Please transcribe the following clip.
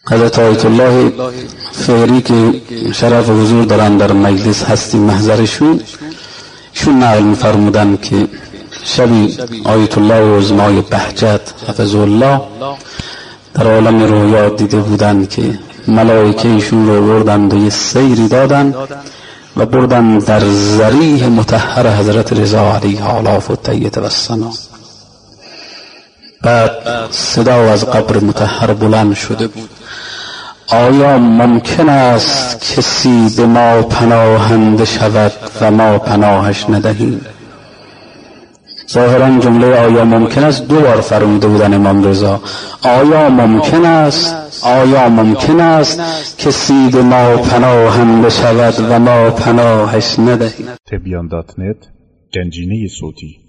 حضرت آیت الله فقری که شرف حضور دارن در مجلس هستی محضرشون، ایشون نقل می‌فرمودن که شبی آیت الله عظمای بهجت حفظه الله در عالم رویا دیده بودند که ملائکه ایشون رو بردند و یه سیری دادند و بردند در ضریح مطهر حضرت رضا علیه آلاف و تیت و السنا. بعد صدا از قبر مطهر بلند شده بود: آیا ممکن است کسی به ما پناهنده شود و ما پناهش ندهیم؟ ظاهرا جمله آیا ممکن است دو بار فرموده بودن امام رضا. آیا ممکن است کسی به ما پناهنده شود و ما پناهش ندهیم؟ تبیان.net گنجینه صوتی